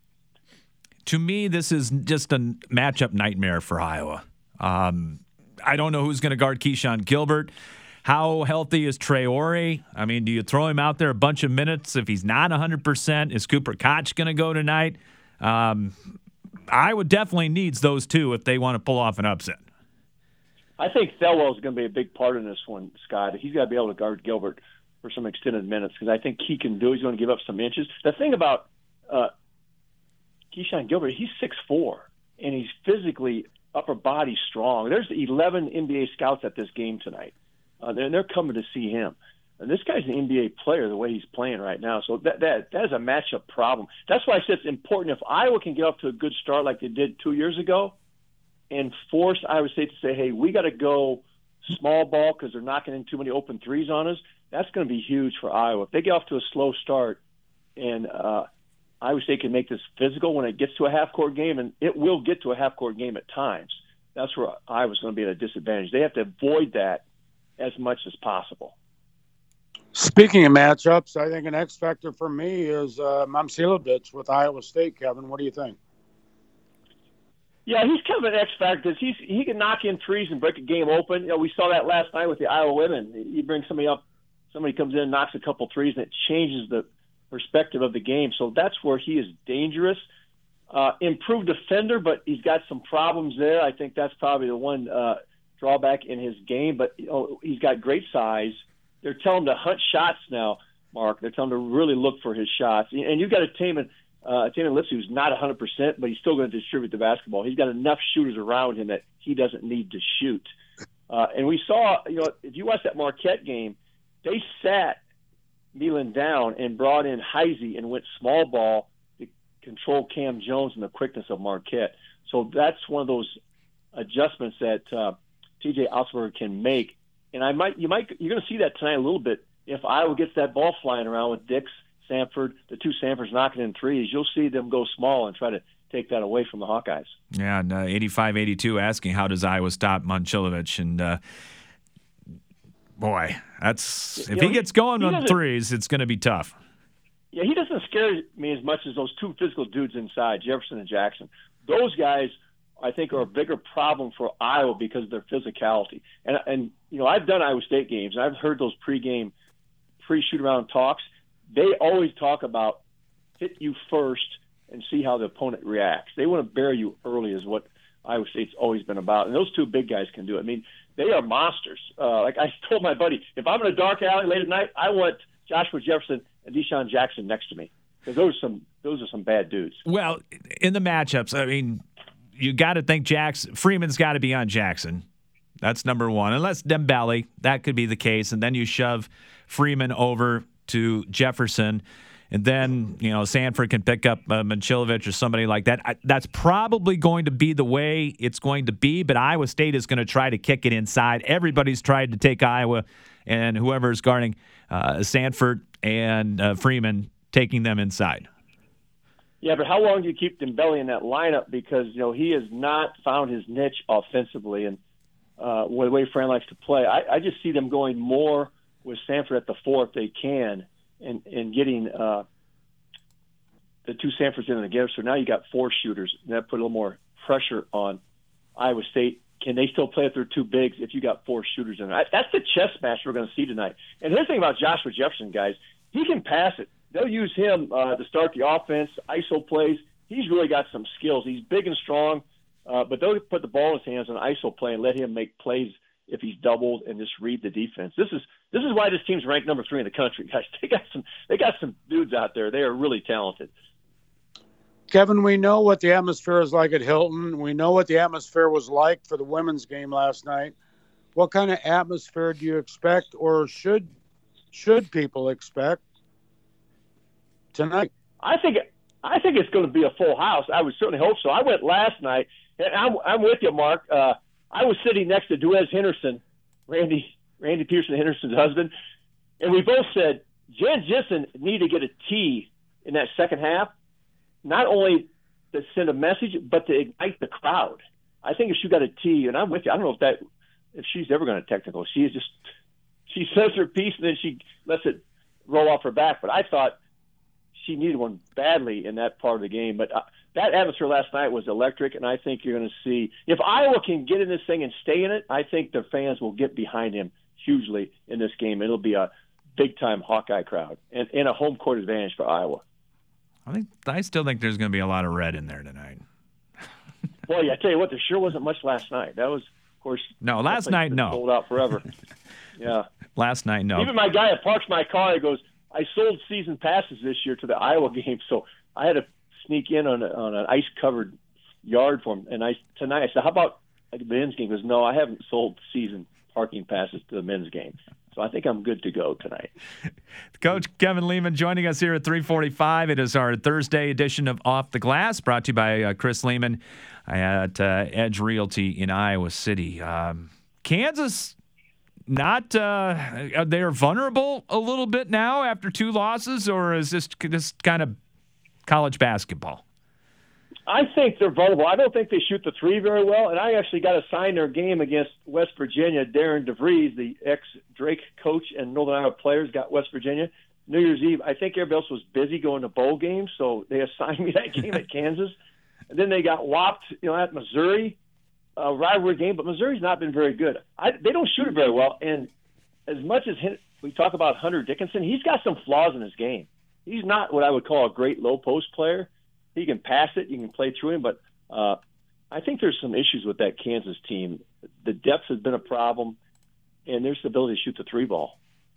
To me, this is just a matchup nightmare for Iowa. Um, I don't know who's going to guard Keyshawn Gilbert. How healthy is Traore? I mean, do you throw him out there a bunch of minutes if he's not one hundred percent? Is Cooper Koch going to go tonight? Um, Iowa definitely needs those two if they want to pull off an upset. I think Thelwell is going to be a big part in this one, Scott. He's got to be able to guard Gilbert for some extended minutes because I think he can do. He's going to give up some inches. The thing about uh, Keyshawn Gilbert, he's six foot four, and he's physically upper body strong. There's eleven N B A scouts at this game tonight, uh, and they're coming to see him. And this guy's an N B A player the way he's playing right now. So that that that is a matchup problem. That's why I said it's important if Iowa can get off to a good start like they did two years ago and force Iowa State to say, hey, we got to go small ball because they're knocking in too many open threes on us. That's going to be huge for Iowa. If they get off to a slow start and uh, Iowa State can make this physical when it gets to a half-court game, and it will get to a half-court game at times, that's where Iowa's going to be at a disadvantage. They have to avoid that as much as possible. Speaking of matchups, I think an X factor for me is uh, Momcilovic with Iowa State. Kevin, what do you think? Yeah, he's kind of an X factor. He's he can knock in threes and break a game open. You know, we saw that last night with the Iowa women. You bring somebody up, somebody comes in and knocks a couple threes, and it changes the perspective of the game. So that's where he is dangerous. Uh, improved defender, but he's got some problems there. I think that's probably the one uh, drawback in his game. But you know, he's got great size. They're telling him to hunt shots now, Mark. They're telling him to really look for his shots. And you've got a Taman, uh, Taman Lipsey who's not one hundred percent, but he's still going to distribute the basketball. He's got enough shooters around him that he doesn't need to shoot. Uh, and we saw, you know, if you watch that Marquette game, they sat Milan down and brought in Heisey and went small ball to control Cam Jones and the quickness of Marquette. So that's one of those adjustments that uh, T J Otzelberger can make. And I might, you might, you're going to see that tonight a little bit. If Iowa gets that ball flying around with Dix, Sanford, the two Sanfords knocking in threes, you'll see them go small and try to take that away from the Hawkeyes. Yeah, and uh, eighty-five eighty-two asking how does Iowa stop Momcilovic, and uh, boy, that's if you he know, gets going he, he on threes, it's going to be tough. Yeah, he doesn't scare me as much as those two physical dudes inside, Jefferson and Jackson. Those guys, I think, are a bigger problem for Iowa because of their physicality. And, and you know, I've done Iowa State games, and I've heard those pregame, pre-shoot-around talks. They always talk about hit you first and see how the opponent reacts. They want to bury you early is what Iowa State's always been about. And those two big guys can do it. I mean, they are monsters. Uh, like I told my buddy, if I'm in a dark alley late at night, I want Joshua Jefferson and Deshaun Jackson next to me because those are some those are some bad dudes. Well, in the matchups, I mean, you got to think Jackson, Freeman's got to be on Jackson. That's number one. Unless Dembele, that could be the case. And then you shove Freeman over to Jefferson. And then, you know, Sanford can pick up uh, Momcilovic or somebody like that. I, that's probably going to be the way it's going to be, but Iowa State is going to try to kick it inside. Everybody's tried to take Iowa, and whoever's guarding uh, Sanford and uh, Freeman, taking them inside. Yeah, but how long do you keep Dembele in that lineup? Because, you know, he has not found his niche offensively and uh, the way Fran likes to play. I, I just see them going more with Sanford at the four if they can and, and getting uh, the two Sanfords in together. So now you got four shooters, and that put a little more pressure on Iowa State can they still play if they're two bigs if you got four shooters in there? That's the chess match we're going to see tonight. And here's the thing about Joshua Jefferson, guys. He can pass it. They'll use him uh, to start the offense, I S O plays. He's really got some skills. He's big and strong, uh, but they'll put the ball in his hands on I S O play and let him make plays if he's doubled and just read the defense. This is this is why this team's ranked number three in the country, guys. They got some they got some dudes out there. They are really talented. Kevin, we know what the atmosphere is like at Hilton. We know what the atmosphere was like for the women's game last night. What kind of atmosphere do you expect, or should should people expect tonight? I think I think it's going to be a full house. I would certainly hope so. I went last night, and I'm I'm with you, Mark. Uh, I was sitting next to Duez Henderson, Randy Randy Pearson Henderson's husband, and we both said Jen Jensen needed to get a tee in that second half, not only to send a message, but to ignite the crowd. I think if she got a tee, and I'm with you, I don't know if that if she's ever going to technical. She is just she says her piece and then she lets it roll off her back. But I thought she needed one badly in that part of the game. But uh, that atmosphere last night was electric, and I think you're going to see if Iowa can get in this thing and stay in it. I think their fans will get behind him hugely in this game. It'll be a big-time Hawkeye crowd and, and a home court advantage for Iowa. I think I still think there's going to be a lot of red in there tonight. Boy, I tell you what, there sure wasn't much last night. That was, of course, no. Last night, no. Sold out forever. Yeah. Last night, no. Even my guy that parks my car, he goes, I sold season passes this year to the Iowa game, so I had to sneak in on a, on an ice-covered yard for him. And I tonight I said, how about the men's game? He goes, no, I haven't sold season parking passes to the men's game. So I think I'm good to go tonight. Coach Kevin Leman joining us here at three forty-five. It is our Thursday edition of Off the Glass, brought to you by uh, Chris Leman at uh, Edge Realty in Iowa City. Um, Kansas, not uh, they're vulnerable a little bit now after two losses, or is this just kind of college basketball? I think they're vulnerable. I don't think they shoot the three very well, and I actually got to sign their game against West Virginia. Darren DeVries, the ex-Drake coach and Northern Iowa players, got West Virginia. New Year's Eve, I think everybody else was busy going to bowl games, so they assigned me that game at Kansas. And then they got whopped, you know, at Missouri, a rivalry game, but Missouri's not been very good. I, they don't shoot it very well, and as much as we talk about Hunter Dickinson, he's got some flaws in his game. He's not what I would call a great low-post player. He can pass it, you can play through him, but uh, I think there's some issues with that Kansas team. The depth has been a problem, and there's the ability to shoot the three ball.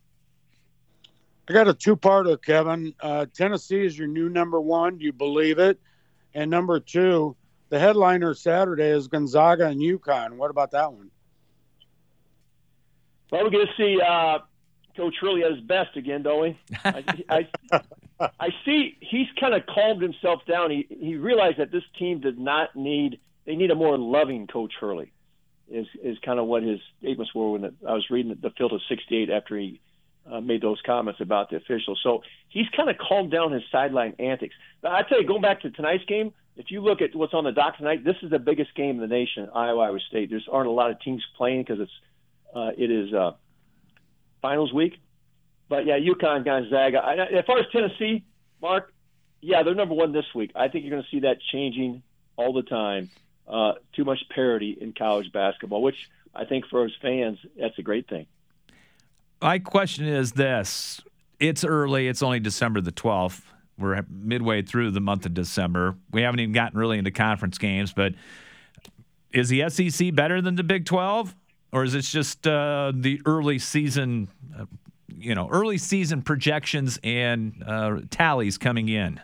I got a two-parter, Kevin. Uh, Tennessee is your new number one. Do you believe it? And number two, the headliner Saturday is Gonzaga and UConn. What about that one? Well, we're going to see uh, Coach Hurley at his best again, don't we? I, I, I see he's kind of calmed himself down. He he realized that this team does not need – they need a more loving Coach Hurley is is kind of what his statements were when I was reading the field of sixty-eight after he uh, made those comments about the officials. So he's kind of calmed down his sideline antics. But I tell you, going back to tonight's game, if you look at what's on the dock tonight, this is the biggest game in the nation, Iowa, Iowa State. There aren't a lot of teams playing because it's uh, it is uh, finals week. But, yeah, UConn, Gonzaga. I, as far as Tennessee, Mark, yeah, they're number one this week. I think you're going to see that changing all the time. Uh, too much parity in college basketball, which I think for us fans, that's a great thing. My question is this. It's early. It's only December the twelfth. We're midway through the month of December. We haven't even gotten really into conference games, but is the S E C better than the Big twelve? Or is it just uh, the early season uh, you know, early season projections and uh, tallies coming in?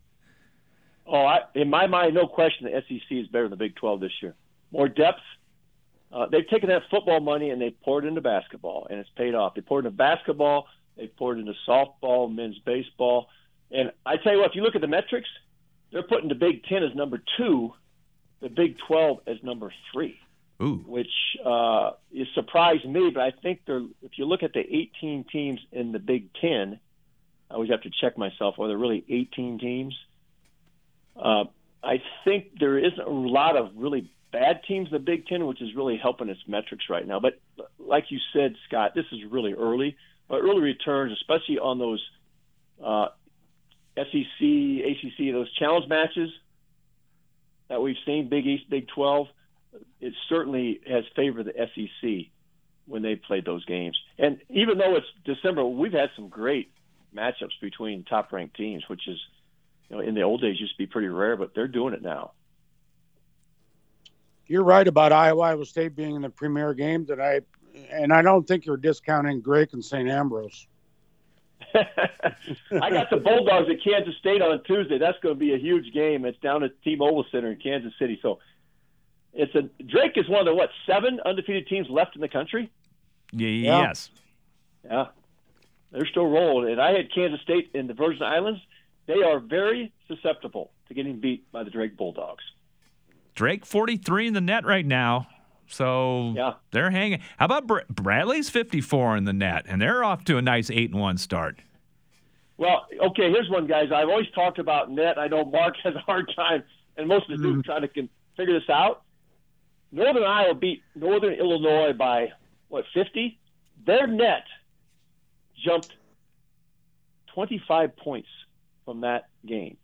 Oh, I, in my mind, no question the S E C is better than the Big twelve this year. More depth. Uh, they've taken that football money and they've poured it into basketball, and it's paid off. They poured it into basketball. They've poured it into softball, men's baseball. And I tell you what, if you look at the metrics, they're putting the Big Ten as number two, the Big twelve as number three. Ooh. Which uh, is surprised me, but I think they're. If you look at the eighteen teams in the Big Ten, I always have to check myself. Are there really eighteen teams? Uh, I think there isn't a lot of really bad teams in the Big Ten, which is really helping its metrics right now. But like you said, Scott, this is really early. But early returns, especially on those uh, S E C, A C C, those challenge matches that we've seen, Big East, Big twelve, it certainly has favored the S E C when they played those games. And even though it's December, we've had some great matchups between top-ranked teams, which is, you know, in the old days used to be pretty rare, but they're doing it now. You're right about Iowa, Iowa State being in the premier game tonight, and I don't think you're discounting Drake and Saint Ambrose. I got the Bulldogs at Kansas State on Tuesday. That's going to be a huge game. It's down at T-Mobile Center in Kansas City. So it's a Drake is one of the, what, seven undefeated teams left in the country? Yeah, yeah. Yes. Yeah. They're still rolling. And I had Kansas State in the Virgin Islands. They are very susceptible to getting beat by the Drake Bulldogs. Drake forty-three in the net right now. So yeah. they're hanging. How about Br- Bradley's fifty-four in the net, and they're off to a nice eight and one start. Well, okay, here's one, guys. I've always talked about net. I know Mark has a hard time, and most of the dudes trying to can figure this out. Northern Iowa beat Northern Illinois by, what, fifty? Their net jumped twenty-five points from that game.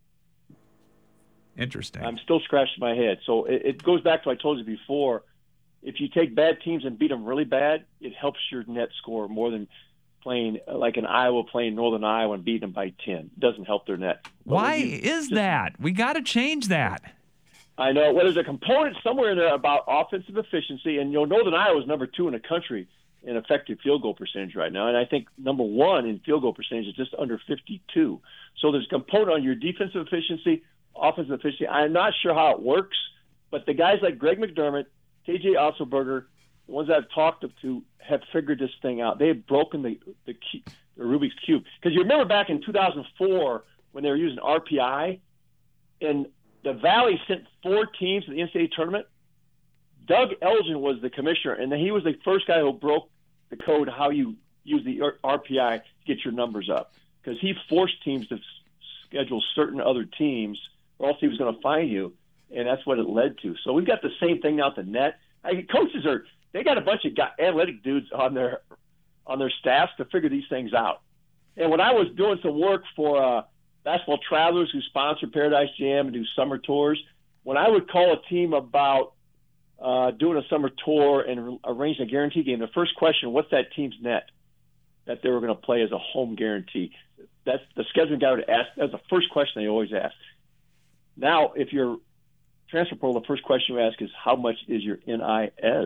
Interesting. I'm still scratching my head. So it, it goes back to what I told you before. If you take bad teams and beat them really bad, it helps your net score more than playing like an Iowa playing Northern Iowa and beating them by ten. It doesn't help their net. But Why you, is just, that? We got to change that. I know. Well, there's a component somewhere in there about offensive efficiency, and you know, Northern Iowa is number two in the country in effective field goal percentage right now, and I think number one in field goal percentage is just under fifty-two. So there's a component on your defensive efficiency, offensive efficiency. I'm not sure how it works, but the guys like Greg McDermott, K J Otzelberger, the ones I've talked to, have figured this thing out. They have broken the the, the Rubik's Cube. Because you remember back in two thousand four when they were using R P I, and the Valley sent four teams to the N C double A tournament. Doug Elgin was the commissioner, and he was the first guy who broke the code how you use the R P I to get your numbers up. Because he forced teams to schedule certain other teams, or else he was going to fine you, and that's what it led to. So we've got the same thing now at the net. I mean, coaches are they got a bunch of analytic dudes on their on their staffs to figure these things out. And when I was doing some work for uh, Basketball Travelers, who sponsor Paradise Jam and do summer tours, when I would call a team about uh, doing a summer tour and arrange a guarantee game, the first question, what's that team's net that they were going to play as a home guarantee? That's the scheduling guy would ask. That's the first question they always ask. Now, if you're transfer portal, the first question you ask is, how much is your N I L?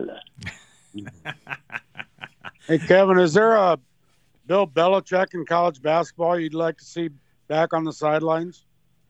Hey, Kevin, is there a Bill Belichick in college basketball you'd like to see back on the sidelines?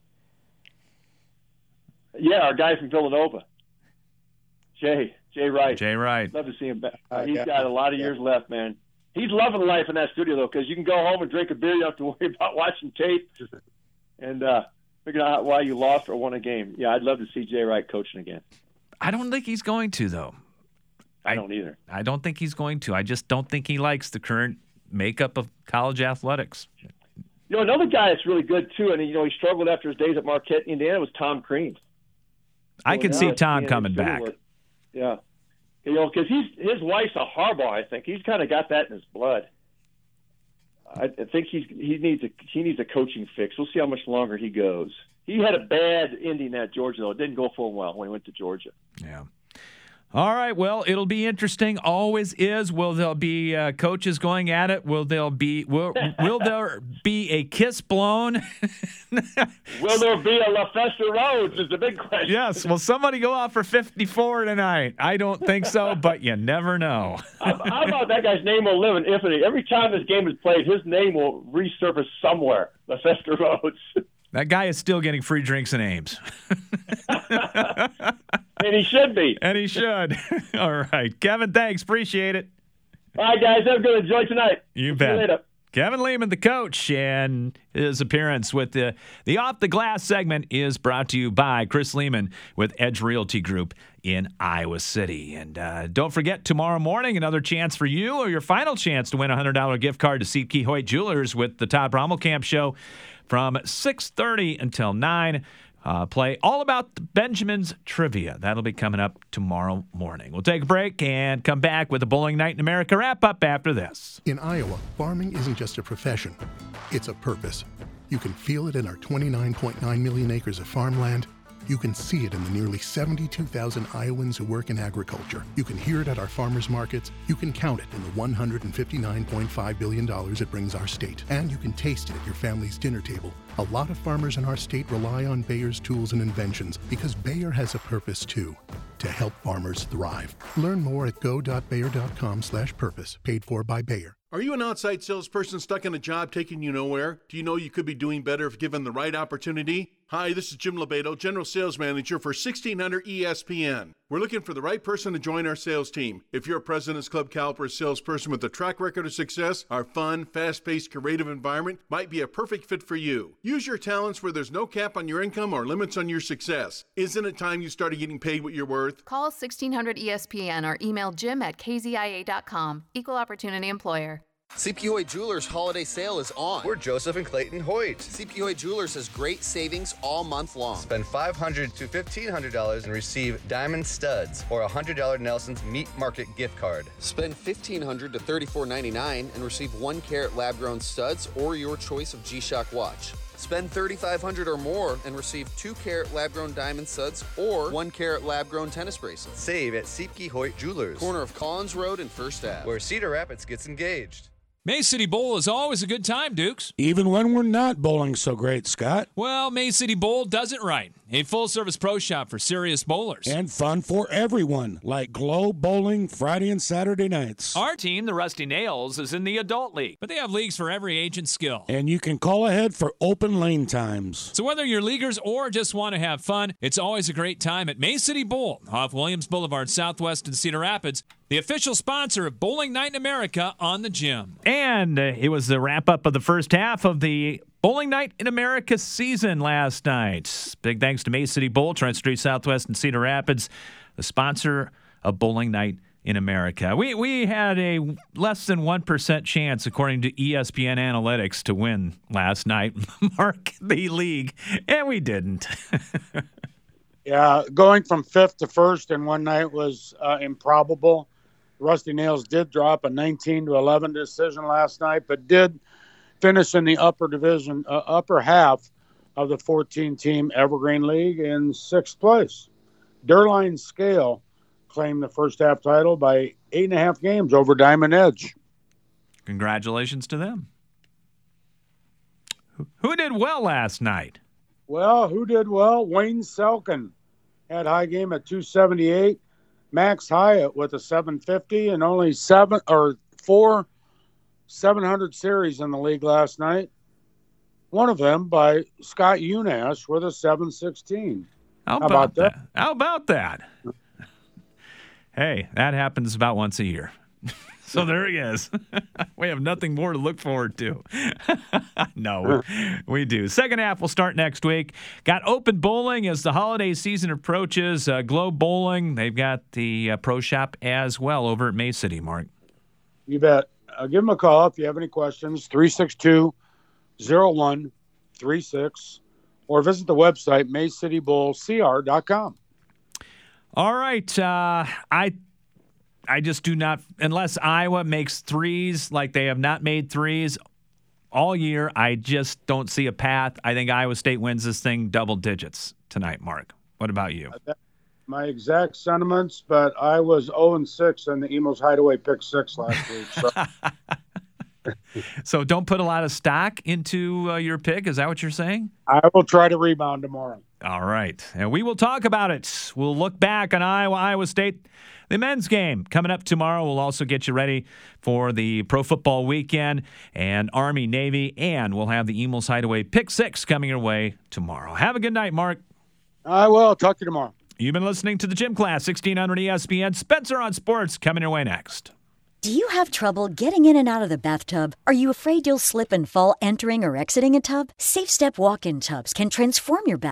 Yeah, our guy from Villanova, Jay, Jay Wright. Jay Wright. Love to see him back. Uh, He's yeah. got a lot of years left, man. He's loving life in that studio, though, because you can go home and drink a beer. You don't have to worry about watching tape and uh, figuring out why you lost or won a game. Yeah, I'd love to see Jay Wright coaching again. I don't think he's going to, though. I don't either. I don't think he's going to. I just don't think he likes the current makeup of college athletics. You know, another guy that's really good, too, and, you know, he struggled after his days at Marquette, Indiana, was Tom Crean. I So can now see it's Tom being coming shooting back. work. Yeah. You know, because he's his wife's a Harbaugh, I think. He's kind of got that in his blood. I, I think he's he needs a he needs a coaching fix. We'll see how much longer he goes. He had a bad ending at Georgia, though. It didn't go for him well when he went to Georgia. Yeah. All right. Well, it'll be interesting. Always is. Will there be uh, coaches going at it? Will there be will, will there be a kiss blown? Will there be a La Festa Rhodes is the big question. Yes. Will somebody go off for fifty-four tonight? I don't think so, but you never know. how, how about that guy's name will live in infamy? Every time this game is played, his name will resurface somewhere. La Festa Rhodes. That guy is still getting free drinks and Ames. And he should be. And he should. All right. Kevin, thanks. Appreciate it. All right, guys. Have a good enjoy tonight. You See bet. You later. Kevin Lehman, the coach, and his appearance with the, the Off the Glass segment is brought to you by Chris Lehman with Edge Realty Group in Iowa City. And uh, don't forget, tomorrow morning, another chance for you or your final chance to win a one hundred dollars gift card to Seat Hoyt Jewelers with the Todd Brommelkamp Show from six thirty until nine. Uh, play all about the Benjamins trivia. That'll be coming up tomorrow morning. We'll take a break and come back with a Bowling Night in America wrap-up after this. In Iowa, farming isn't just a profession, it's a purpose. You can feel it in our twenty-nine point nine million acres of farmland You can see it in the nearly seventy-two thousand Iowans who work in agriculture. You can hear it at our farmers markets. You can count it in the one hundred fifty-nine point five billion dollars it brings our state. And you can taste it at your family's dinner table. A lot of farmers in our state rely on Bayer's tools and inventions because Bayer has a purpose too, to help farmers thrive. Learn more at go.bayer.com slash purpose, paid for by Bayer. Are you an outside salesperson stuck in a job taking you nowhere? Do you know you could be doing better if given the right opportunity? Hi, this is Jim Lebedo, General Sales Manager for sixteen hundred E S P N. We're looking for the right person to join our sales team. If you're a President's Club caliber salesperson with a track record of success, our fun, fast-paced, creative environment might be a perfect fit for you. Use your talents where there's no cap on your income or limits on your success. Isn't it time you started getting paid what you're worth? Call sixteen hundred E S P N or email jim at k z i a dot com. Equal Opportunity Employer. C P Hoyt Jewelers holiday sale is on. We're Joseph and Clayton Hoyt. C P Hoyt Jewelers has great savings all month long. Spend five hundred dollars to fifteen hundred dollars and receive diamond studs or a one hundred dollars Nelson's Meat Market gift card. Spend fifteen hundred dollars to thirty-four ninety-nine and receive one carat lab-grown studs or your choice of G-Shock watch. Spend thirty-five hundred dollars or more and receive two carat lab-grown diamond studs or one carat lab-grown tennis bracelets. Save at C P Hoyt Jewelers, corner of Collins Road and First Ave, where Cedar Rapids gets engaged. May City Bowl is always a good time, Dukes. Even when we're not bowling so great, Scott. Well, May City Bowl does it right. A full-service pro shop for serious bowlers. And fun for everyone, like Globe Bowling Friday and Saturday nights. Our team, the Rusty Nails, is in the adult league. But they have leagues for every age and skill. And you can call ahead for open lane times. So whether you're leaguers or just want to have fun, it's always a great time at May City Bowl off Williams Boulevard Southwest in Cedar Rapids, the official sponsor of Bowling Night in America on the Gym. And uh, it was the wrap-up of the first half of the Bowling Night in America season last night. Big thanks to May City Bowl, Trent Street Southwest and Cedar Rapids, the sponsor of Bowling Night in America. We we had a less than one percent chance, according to E S P N Analytics, to win last night, Mark, the league, and we didn't. Yeah, going from fifth to first in one night was uh, improbable. Rusty Nails did drop a nineteen to eleven decision last night, but did finish in the upper division, uh, upper half of the fourteen-team Evergreen League in sixth place. Derline Scale claimed the first half title by eight and a half games over Diamond Edge. Congratulations to them. Who did well last night? Well, who did well? Wayne Selkin had high game at two seventy-eight. Max Hyatt with a seven fifty and only seven or four seven hundred series in the league last night. One of them by Scott Unash with a seven sixteen. How, How about, about that? that? How about that? Hey, that happens about once a year. So there he is. We have nothing more to look forward to. No, we do. Second half will start next week. Got open bowling as the holiday season approaches. Uh, Globe Bowling, they've got the uh, pro shop as well over at May City, Mark. You bet. Uh, give them a call if you have any questions, three six two, zero one three six, or visit the website, may city bowl c r dot com. All right. Uh, I I just do not, unless Iowa makes threes like they have not made threes all year, I just don't see a path. I think Iowa State wins this thing double digits tonight, Mark. What about you? My exact sentiments, but I was oh and six in the Emos Hideaway pick six last week. So. So don't put a lot of stock into uh, your pick. Is that what you're saying? I will try to rebound tomorrow. All right. And we will talk about it. We'll look back on Iowa, Iowa State, the men's game coming up tomorrow. We'll also get you ready for the Pro Football Weekend and Army, Navy, and we'll have the Emos Hideaway Pick Six coming your way tomorrow. Have a good night, Mark. I will. Talk to you tomorrow. You've been listening to the Gym Class, sixteen hundred E S P N. Spencer on Sports coming your way next. Do you have trouble getting in and out of the bathtub? Are you afraid you'll slip and fall entering or exiting a tub? Safe Step walk-in tubs can transform your bath